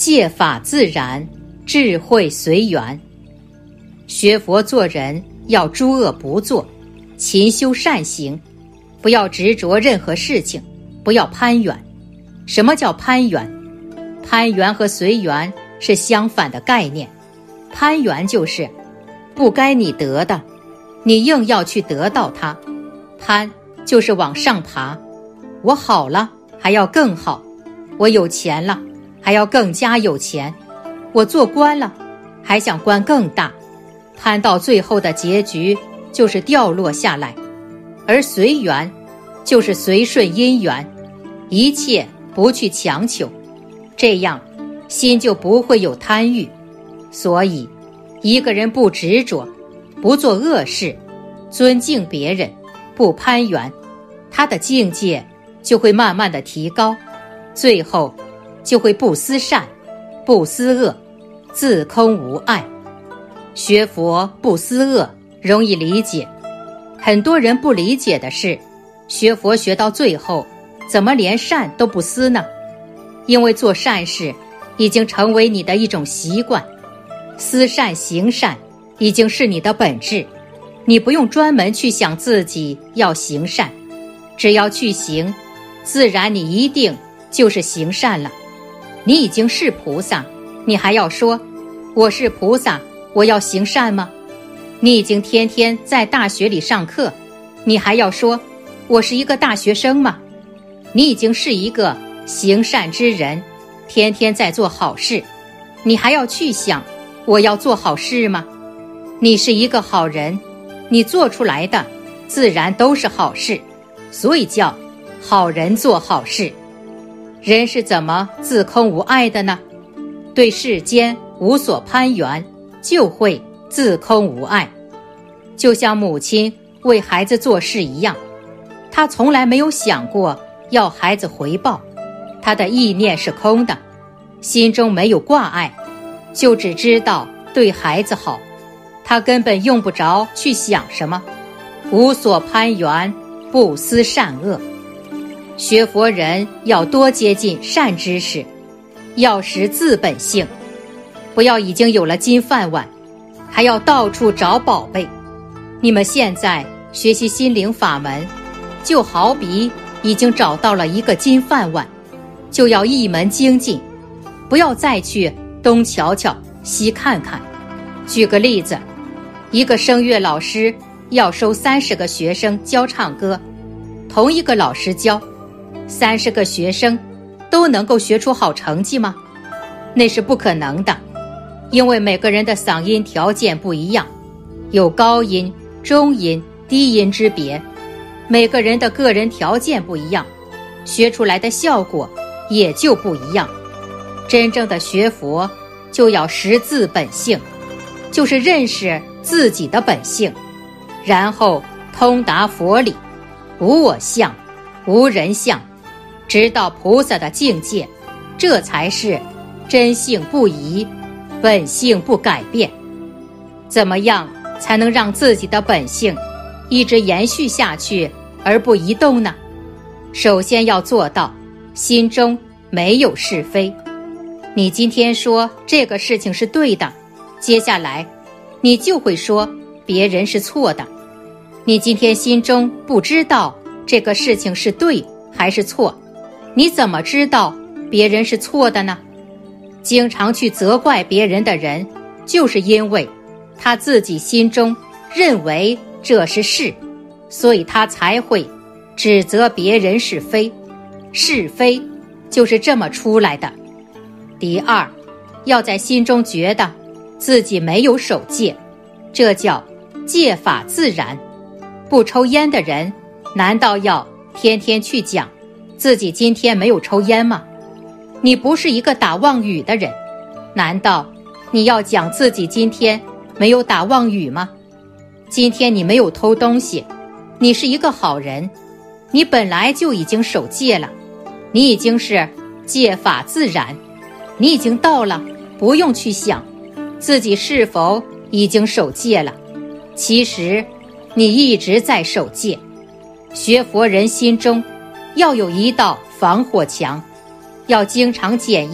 戒法自然，智慧随缘。学佛做人要诸恶不作，勤修善行，不要执着任何事情，不要攀缘。什么叫攀缘？攀缘和随缘是相反的概念。攀缘就是不该你得的，你硬要去得到它。攀就是往上爬，我好了还要更好，我有钱了还要更加有钱，我做官了还想官更大，攀到最后的结局就是掉落下来。而随缘就是随顺因缘，一切不去强求，这样心就不会有贪欲。所以一个人不执着，不做恶事，尊敬别人，不攀缘，他的境界就会慢慢的提高，最后就会不思善，不思恶，自空无碍。学佛不思恶容易理解，很多人不理解的是，学佛学到最后怎么连善都不思呢？因为做善事已经成为你的一种习惯，思善行善已经是你的本质，你不用专门去想自己要行善，只要去行，自然你一定就是行善了。你已经是菩萨，你还要说我是菩萨，我要行善吗？你已经天天在大学里上课，你还要说我是一个大学生吗？你已经是一个行善之人，天天在做好事，你还要去想我要做好事吗？你是一个好人，你做出来的自然都是好事，所以叫好人做好事。人是怎么自空无碍的呢？对世间无所攀缘，就会自空无碍。就像母亲为孩子做事一样，她从来没有想过要孩子回报，她的意念是空的，心中没有挂碍，就只知道对孩子好，她根本用不着去想什么，无所攀缘，不思善恶。学佛人要多接近善知识，要识自本性，不要已经有了金饭碗，还要到处找宝贝。你们现在学习心灵法门，就好比已经找到了一个金饭碗，就要一门精进，不要再去东瞧瞧西看看。举个例子，一个声乐老师要收30个学生教唱歌，同一个老师教，30个学生都能够学出好成绩吗？那是不可能的，因为每个人的嗓音条件不一样，有高音、中音、低音之别，每个人的个人条件不一样，学出来的效果也就不一样。真正的学佛就要识自本性，就是认识自己的本性，然后通达佛理，无我相，无人相，直到菩萨的境界，这才是真性不移，本性不改变。怎么样才能让自己的本性一直延续下去而不移动呢？首先要做到心中没有是非。你今天说这个事情是对的，接下来你就会说别人是错的。你今天心中不知道这个事情是对还是错，你怎么知道别人是错的呢？经常去责怪别人的人，就是因为他自己心中认为这是是，所以他才会指责别人是非。是非就是这么出来的。第二，要在心中觉得自己没有守戒，这叫戒法自然。不抽烟的人，难道要天天去讲自己今天没有抽烟吗？你不是一个打妄语的人，难道你要讲自己今天没有打妄语吗？今天你没有偷东西，你是一个好人，你本来就已经守戒了，你已经是戒法自然，你已经到了不用去想自己是否已经守戒了，其实你一直在守戒。学佛人心中要有一道防火墙，要经常检验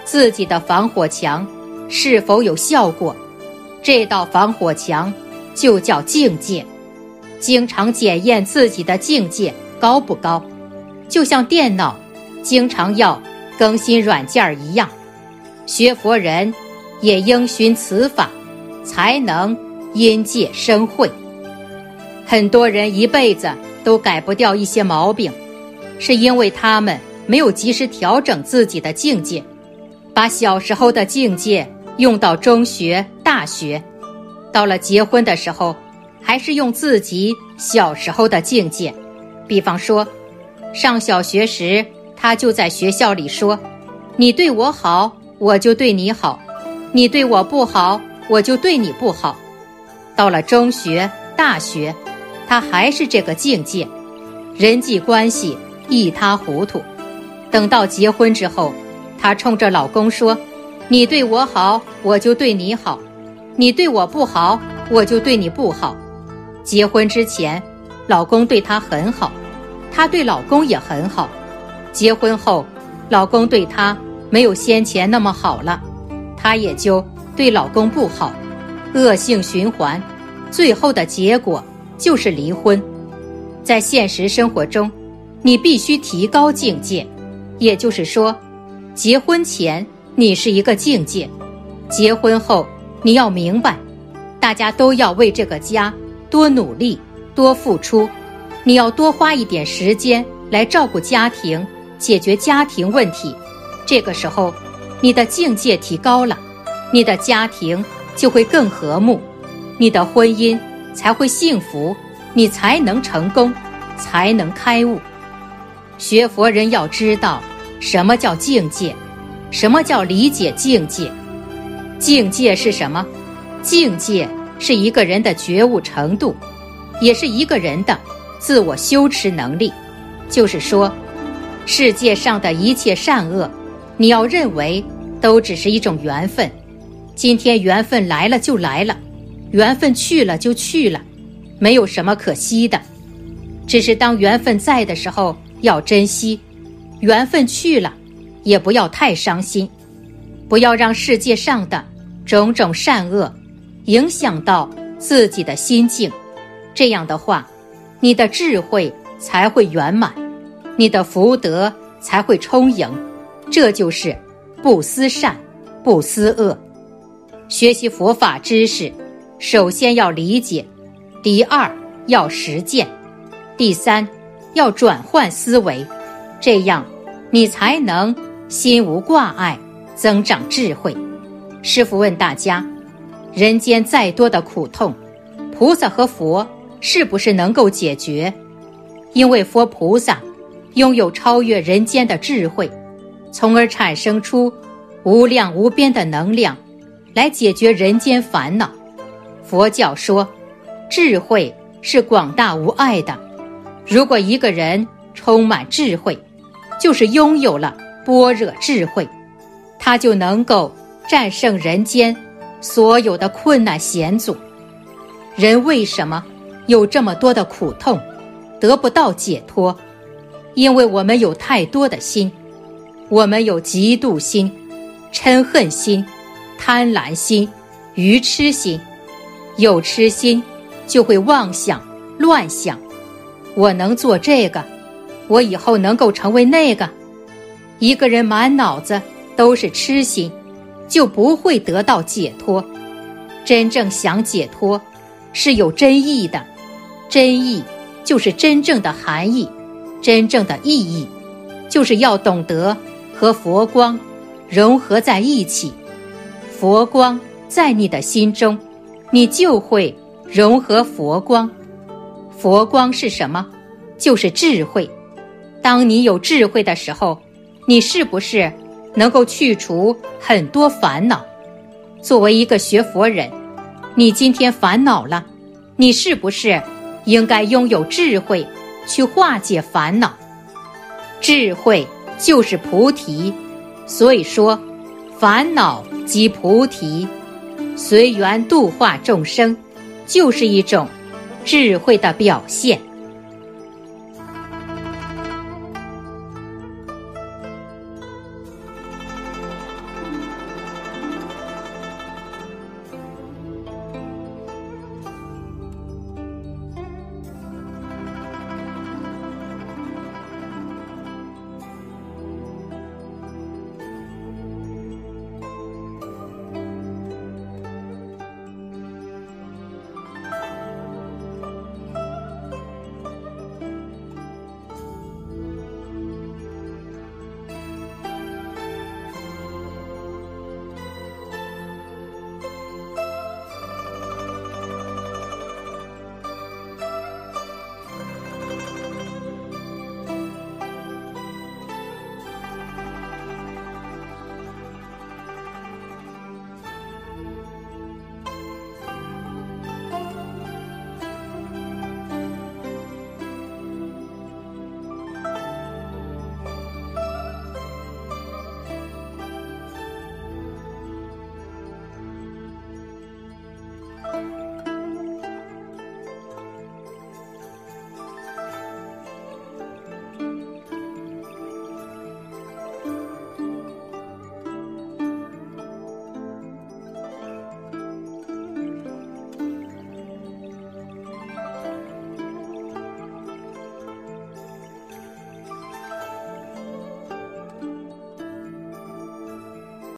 自己的防火墙是否有效果，这道防火墙就叫境界。经常检验自己的境界高不高，就像电脑经常要更新软件一样，学佛人也应循此法，才能因戒生慧。很多人一辈子都改不掉一些毛病，是因为他们没有及时调整自己的境界，把小时候的境界用到中学、大学，到了结婚的时候还是用自己小时候的境界。比方说，上小学时他就在学校里说，你对我好，我就对你好，你对我不好，我就对你不好。到了中学、大学，他还是这个境界，人际关系一塌糊涂。等到结婚之后，她冲着老公说，你对我好，我就对你好，你对我不好，我就对你不好。结婚之前，老公对她很好，她对老公也很好。结婚后，老公对她没有先前那么好了，她也就对老公不好，恶性循环，最后的结果就是离婚。在现实生活中，你必须提高境界，也就是说，结婚前你是一个境界，结婚后你要明白，大家都要为这个家多努力，多付出，你要多花一点时间来照顾家庭，解决家庭问题。这个时候，你的境界提高了，你的家庭就会更和睦，你的婚姻才会幸福，你才能成功，才能开悟。学佛人要知道什么叫境界，什么叫理解境界。境界是什么？境界是一个人的觉悟程度，也是一个人的自我修持能力。就是说，世界上的一切善恶，你要认为都只是一种缘分。今天缘分来了就来了，缘分去了就去了，没有什么可惜的。只是当缘分在的时候要珍惜，缘分去了也不要太伤心，不要让世界上的种种善恶影响到自己的心境。这样的话，你的智慧才会圆满，你的福德才会充盈。这就是不思善，不思恶。学习佛法知识，首先要理解，第二要实践，第三要转换思维，这样你才能心无挂碍，增长智慧。师父问大家，人间再多的苦痛，菩萨和佛是不是能够解决？因为佛菩萨拥有超越人间的智慧，从而产生出无量无边的能量来解决人间烦恼。佛教说，智慧是广大无碍的。如果一个人充满智慧，就是拥有了般若智慧，他就能够战胜人间所有的困难险阻。人为什么有这么多的苦痛，得不到解脱？因为我们有太多的心，我们有嫉妒心、嗔恨心、贪婪心、愚痴心。有痴心就会妄想、乱想，我能做这个，我以后能够成为那个。一个人满脑子都是痴心，就不会得到解脱。真正想解脱，是有真意的。真意就是真正的含义，真正的意义，就是要懂得和佛光融合在一起。佛光在你的心中，你就会融合佛光。佛光是什么？就是智慧。当你有智慧的时候，你是不是能够去除很多烦恼？作为一个学佛人，你今天烦恼了，你是不是应该拥有智慧去化解烦恼？智慧就是菩提，所以说烦恼即菩提，随缘度化众生，就是一种智慧的表现。